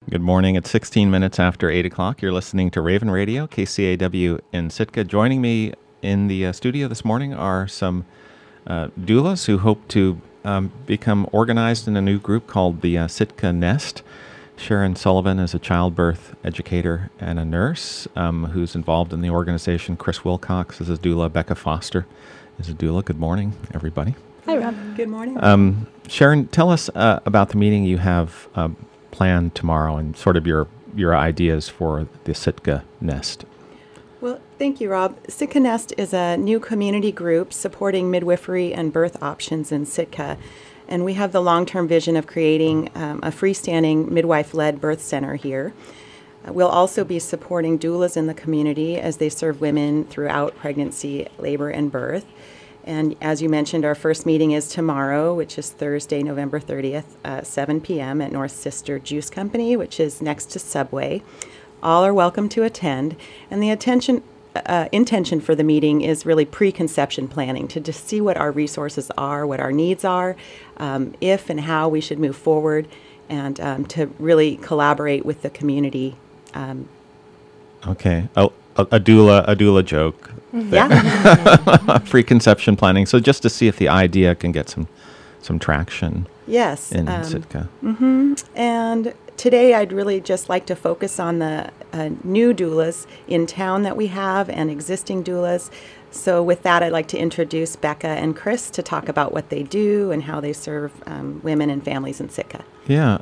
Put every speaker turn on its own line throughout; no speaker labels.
Good morning. It's 16 minutes after 8 o'clock. You're listening to Raven Radio, KCAW in Sitka. Joining me in the studio this morning are some doulas who hope to become organized in a new group called the Sitka Nest. Sharon Sullivan is a childbirth educator and a nurse who's involved in the organization. Chris Wilcox is a doula. Becca Foster is a doula. Good morning, everybody.
Hi, Rob.
Good morning.
Sharon, tell us about the meeting you have planned tomorrow and sort of your ideas for the Sitka Nest.
Well, thank you, Rob. Sitka Nest is a new community group supporting midwifery and birth options in Sitka. And we have the long-term vision of creating a freestanding midwife-led birth center here. We'll also be supporting doulas in the community as they serve women throughout pregnancy, labor, and birth. And as you mentioned, our first meeting is tomorrow, which is Thursday, November 30th, 7 p.m. at North Sister Juice Company, which is next to Subway. All are welcome to attend. And the intention for the meeting is really preconception planning, to just see what our resources are, what our needs are, if and how we should move forward, and to really collaborate with the community.
Okay. A doula joke.
Yeah.
Preconception planning. So just to see if the idea can get some traction.
Yes.
In Sitka.
And today I'd really just like to focus on the new doulas in town that we have and existing doulas. So with that, I'd like to introduce Becca and Chris to talk about what they do and how they serve women and families in Sitka.
Yeah.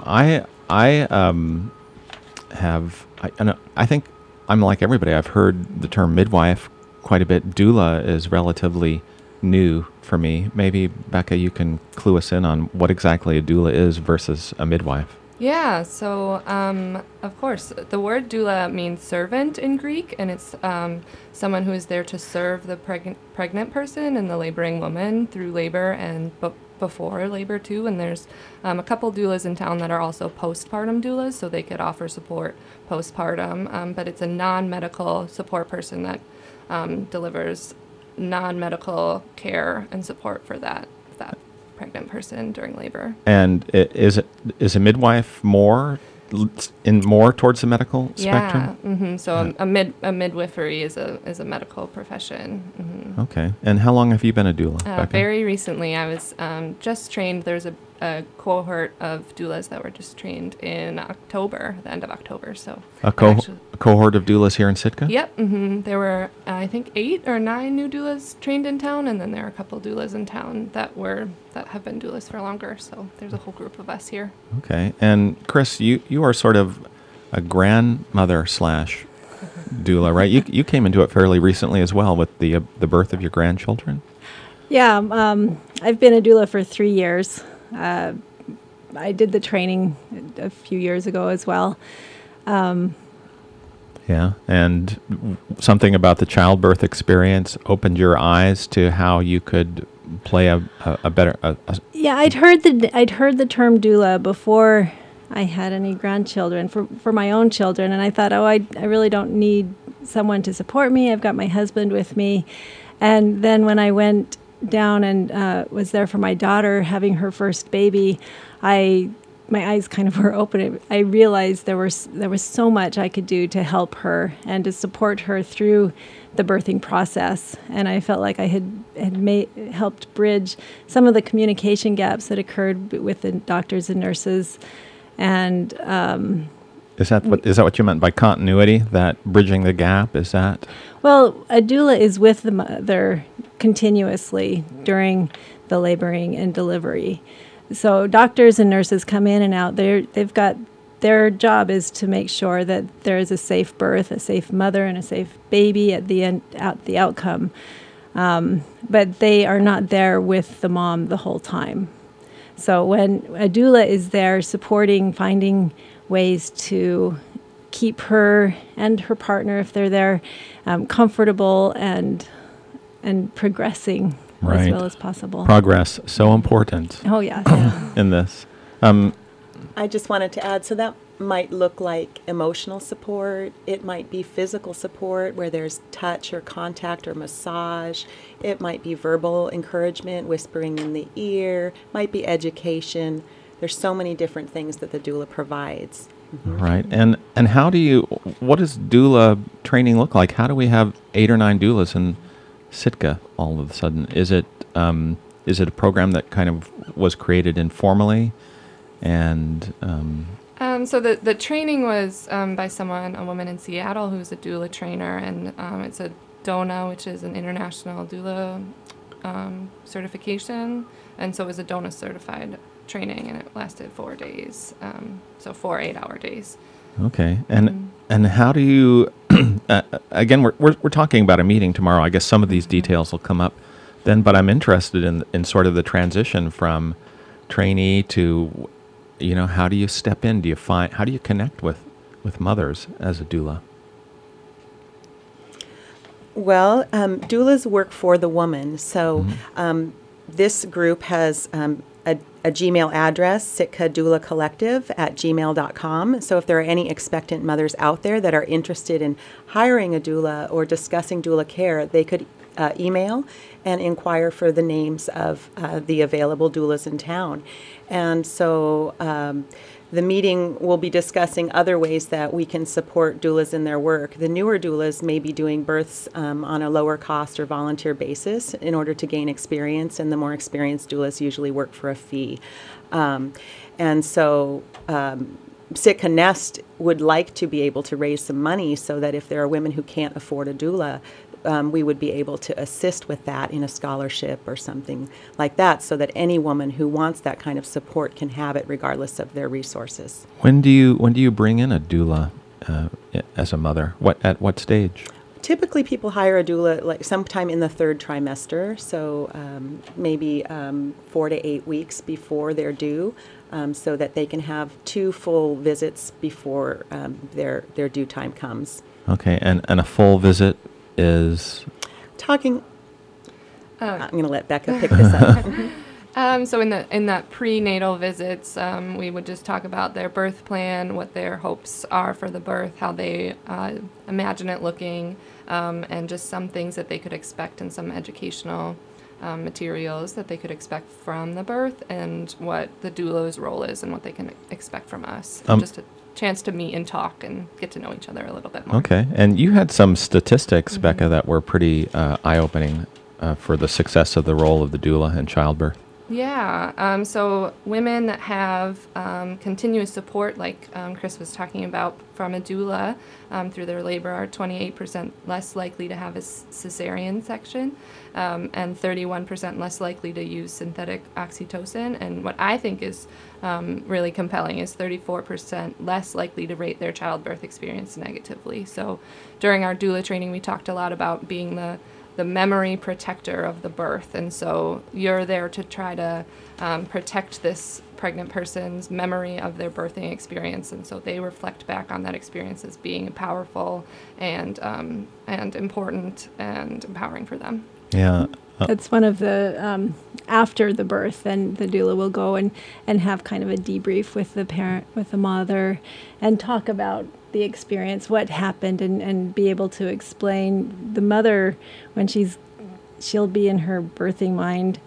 I think I'm like everybody. I've heard the term midwife quite a bit. Doula is relatively new for me. Maybe, Becca, you can clue us in on what exactly a doula is versus a midwife.
Yeah, so of course, the word doula means servant in Greek, and it's someone who is there to serve the pregnant person and the laboring woman through labor and before labor too. And there's a couple doulas in town that are also postpartum doulas, so they could offer support postpartum, but it's a non-medical support person that delivers non-medical care and support for that pregnant person during labor.
And is a midwife more towards the medical spectrum?
Yeah. Mm-hmm. So a midwifery is a medical profession. Mm-hmm.
Okay. And how long have you been a doula, Becca?
Very recently. I was just trained. There's a cohort of doulas that were just trained in October, the end of October. So
a cohort of doulas here in Sitka?
Yep. Mm-hmm. There were, I think, 8 or 9 new doulas trained in town, and then there are a couple doulas in town that have been doulas for longer. So there's a whole group of us here.
Okay. And Chris, you are sort of a grandmother / doula, right? You came into it fairly recently as well with the birth of your grandchildren.
Yeah, I've been a doula for 3 years. I did the training a few years ago as well.
Yeah, and something about the childbirth experience opened your eyes to how you could play a better.
Yeah, I'd heard the term doula before I had any grandchildren for my own children, and I thought, I really don't need someone to support me. I've got my husband with me, and then when I went down and was there for my daughter having her first baby, my eyes kind of were open. I realized there was so much I could do to help her and to support her through the birthing process. And I felt like I had helped bridge some of the communication gaps that occurred with the doctors and nurses. And
is that what you meant by continuity? That bridging the gap, is that?
Well, a doula is with the mother continuously during the laboring and delivery. So doctors and nurses come in and out. They've got their job is to make sure that there is a safe birth, a safe mother, and a safe baby at the end, the outcome. But they are not there with the mom the whole time. So when a doula is there supporting, finding ways to keep her and her partner, if they're there, comfortable and progressing as well as possible.
Progress, so important.
Oh, yeah.
In this.
I just wanted to add, so that might look like emotional support. It might be physical support where there's touch or contact or massage. It might be verbal encouragement, whispering in the ear. Might be education. There's so many different things that the doula provides.
Right. And how do you, what does doula training look like? How do we have 8 or 9 doulas in Sitka all of a sudden? Is it a program that kind of was created informally? And
So the training was by a woman in Seattle who's a doula trainer, and it's a DONA, which is an international doula certification, and so it was a DONA certified training, and it lasted 4 days, so 4 8-hour days.
okay. And how do you again we're talking about a meeting tomorrow. I guess some of these details will come up then, but I'm interested in sort of the transition from trainee to, how do you step in? How do you connect with mothers as a doula?
Well, doulas work for the woman. So this group has a Gmail address, Sitka Doula Collective @gmail.com. So if there are any expectant mothers out there that are interested in hiring a doula or discussing doula care, they could email and inquire for the names of the available doulas in town. And so the meeting will be discussing other ways that we can support doulas in their work. The newer doulas may be doing births on a lower cost or volunteer basis in order to gain experience, and the more experienced doulas usually work for a fee. And so Sitka Nest would like to be able to raise some money so that if there are women who can't afford a doula, we would be able to assist with that in a scholarship or something like that, so that any woman who wants that kind of support can have it regardless of their resources.
When do you bring in a doula as a mother? At what stage?
Typically, people hire a doula like sometime in the 3rd trimester, so maybe 4 to 8 weeks before they're due, so that they can have 2 full visits before their due time comes.
Okay, and a full visit is
I'm going to let Becca pick this up.
So in that prenatal visits, we would just talk about their birth plan, what their hopes are for the birth, how they imagine it looking, and just some things that they could expect, and some educational materials that they could expect from the birth, and what the doula's role is, and what they can expect from us. Just a chance to meet and talk and get to know each other a little bit more.
Okay, and you had some statistics, Becca, that were pretty eye-opening for the success of the role of the doula in childbirth.
Yeah, so women that have continuous support, like Chris was talking about, from a doula through their labor are 28% less likely to have a cesarean section, and 31% less likely to use synthetic oxytocin. And what I think is really compelling is 34% less likely to rate their childbirth experience negatively. So during our doula training, we talked a lot about being the memory protector of the birth, and so you're there to try to protect this pregnant person's memory of their birthing experience, and so they reflect back on that experience as being powerful and important and empowering for them.
Yeah.
That's one of the, after the birth, then the doula will go and have kind of a debrief with the parent, with the mother, and talk about the experience, what happened, and be able to explain. The mother, when she'll be in her birthing mind,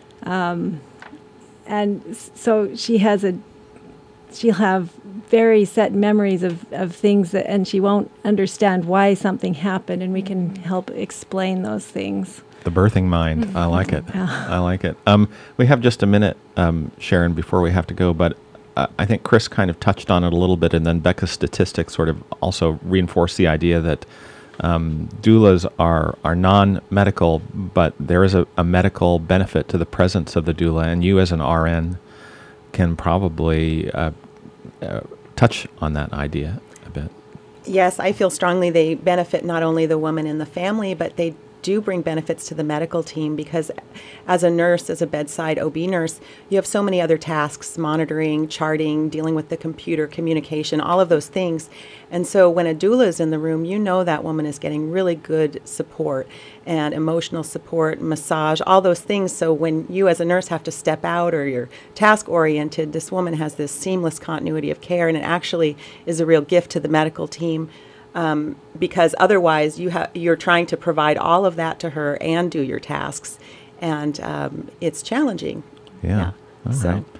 and so she'll have very set memories of things that, and she won't understand why something happened, and we can help explain those things.
The birthing mind. I like it.
Yeah.
I like it. We have just a minute, Sharon, before we have to go, but I think Chris kind of touched on it a little bit, and then Becca's statistics sort of also reinforce the idea that doulas are non-medical, but there is a medical benefit to the presence of the doula, and you as an RN can probably touch on that idea a bit.
Yes, I feel strongly they benefit not only the woman and the family, but they do bring benefits to the medical team, because as a nurse, as a bedside OB nurse, you have so many other tasks: monitoring, charting, dealing with the computer, communication, all of those things. And so when a doula is in the room, you know that woman is getting really good support and emotional support, massage, all those things. So when you as a nurse have to step out or you're task oriented, this woman has this seamless continuity of care, and it actually is a real gift to the medical team. Because otherwise you're trying to provide all of that to her and do your tasks, and it's challenging.
Yeah. All
So.
right.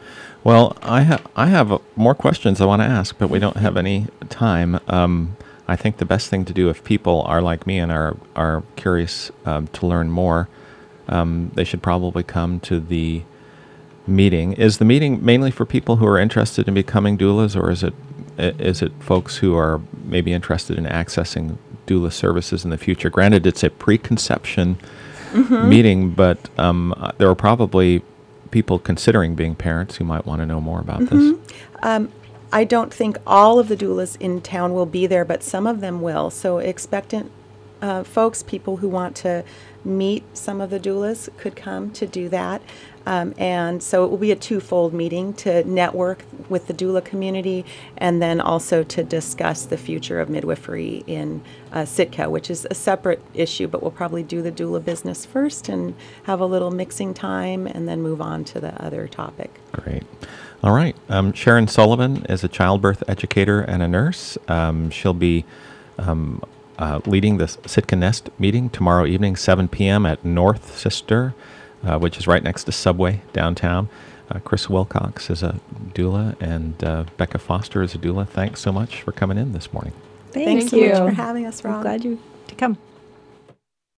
Well, I have more questions I want to ask, but we don't have any time. I think the best thing to do if people are like me and are curious to learn more, they should probably come to the meeting. Is the meeting mainly for people who are interested in becoming doulas, or is it folks who are maybe interested in accessing doula services in the future? Granted, it's a preconception meeting, but there are probably people considering being parents who might want to know more about this.
I don't think all of the doulas in town will be there, but some of them will. So expectant folks, people who want to meet some of the doulas, could come to do that. And so it will be a twofold meeting to network with the doula community and then also to discuss the future of midwifery in Sitka, which is a separate issue, but we'll probably do the doula business first and have a little mixing time and then move on to the other topic.
Great. All right. Sharon Sullivan is a childbirth educator and a nurse. She'll be leading the Sitka Nest meeting tomorrow evening, 7 p.m. at North Sister, which is right next to Subway downtown. Chris Wilcox is a doula, and Becca Foster is a doula. Thanks so much for coming in this morning.
Thanks so much for having us, Rob.
I'm glad you to come.